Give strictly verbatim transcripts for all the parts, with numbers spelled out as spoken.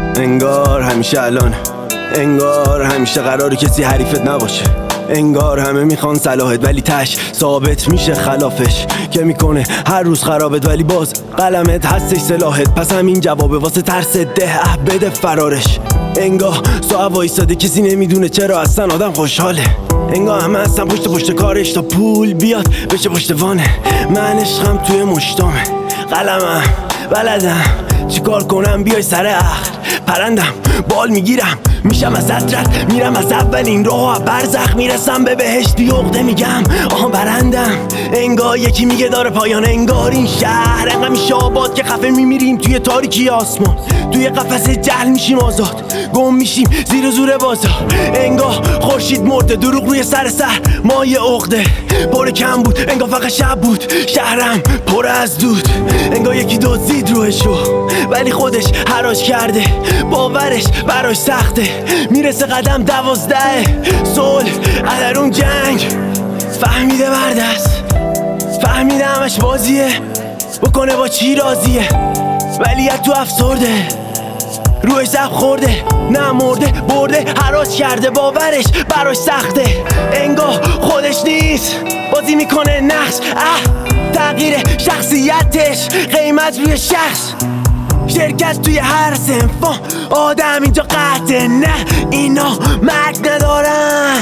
انگار همیشه الان، انگار همیشه قراره کسی حریفت نباشه، انگار همه میخوان صلاحت ولی تش ثابت میشه خلافش، که میکنه هر روز خرابت ولی باز قلمت هستش سلاحت. پس همین جوابه واسه ترس ده اه بده فرارش. انگار صاحب وایساده کسی نمیدونه چرا اصلا آدم خوشحاله، انگار همه هستن پشت پشت کارش تا پول بیاد بشه پشتوانه. من عشقم توی مشتامه، قلمم بلدم چیکار کنم بیای سر عقل، پرندم بال میگیرم میشم از حضرت، میرم از اولین راه برزخ میرسم به بهشت بی عقده میگم آها برندم. انگار یکی میگه داره پایان، انگار این شهر انقدر میشه آباد که خفه میمیریم توی تاریکی آسمان، توی قفس جهل میشیم آزاد، گم میشیم زیر زور بازار. انگار خورشید مرده دروغ روی سر سر مایه عقده پر کم بود، انگار فقط شب بود شهرم پر از دود، انگار یکی دزدید روحشو ولی خودش حراج کرده، باورش براش سخته میرسه قدم دوازده صلح ادرون جنگ، فهمیده بردست فهمیده همش بازیه، بکنه با چی راضیه ولی تو افسرده روش زب خورده، نه مرده برده حراج کرده، باورش براش سخته انگار خودش نیست بازی میکنه نقش، اه تغییر شخصیتش قیمت روی شخص، شرکت توی هر سنفا آدم اینجا قطعه، نه اینا مرگ ندارن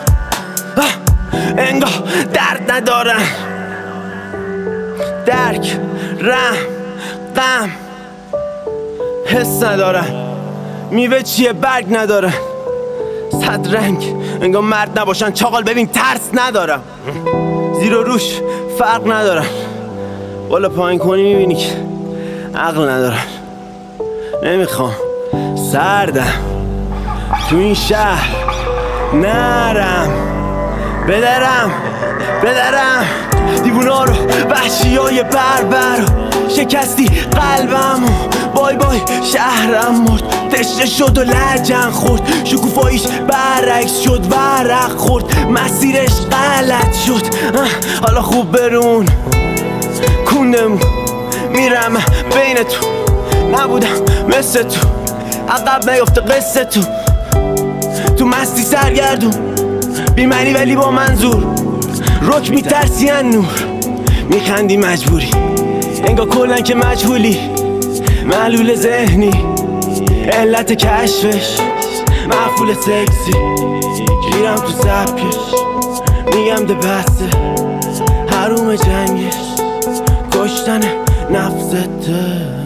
انگار درد ندارن، درک رحم غم حس ندارن، میوه چیه برگ ندارن، صد رنگ انگار مرد نباشن، چاقال ببین ترس ندارم، زیر و روش فرق ندارن، بالا پایین کنی میبینی که عقل ندارن. نمیخوام سردم تو این شهر نرم بدرم بدرم دیوونا رو وحشی های بربر رو شکستی قلبم و بای بای شهرم مرد، تشنه شد و لجن خورد، شکوفاییش برعکس شد ورق خورد، مسیرش غلط شد حالا خوب برون کوندم میرم بین تو، نبودم مثل تو عقب نیفته قصه تو، تو مستی سرگردون بیمعنی ولی با منظور، رک میترسی ان نور میخندی مجبوری، انگار کلن که مجهولی معلول ذهنی، علت کشفش مفعول سکسی، گیرم تو سبکش میگم ده بسته حروم جنگش کشتن نفسته.